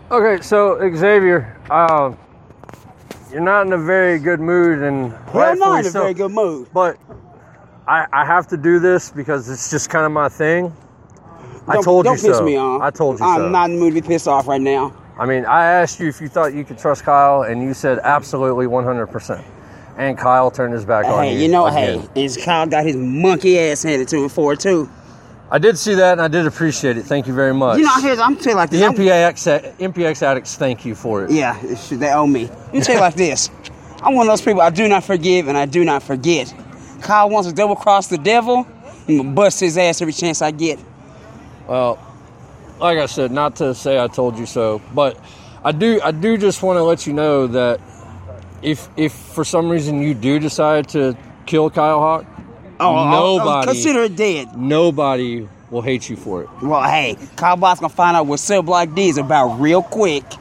Okay, so Xavier, you're not in a very good mood, and Well, I'm not in a so. very good mood. But I have to do this because it's just kind of my thing. I told you so. Don't piss me off. I told you so. I'm not in the mood to be pissed off right now. I mean, I asked you if you thought you could trust Kyle, and you said absolutely 100%. And Kyle turned his back on you. Hey, you know, again. is Kyle got his monkey ass handed to him for it, too. I did see that, and I did appreciate it. Thank you very much. You know, I'm telling you like the this. MPX addicts, thank you for it. Yeah, they owe me. Let me tell you like this. I'm one of those people I do not forgive and I do not forget. Kyle wants to double cross the devil. I'm going to bust his ass every chance I get. Well, like I said, not to say I told you so, but I do just want to let you know that if for some reason you do decide to kill Kyle Hawk, nobody consider it dead. Nobody will hate you for it. Well, hey, Kyle Bot's gonna find out what Cell Block D is about real quick.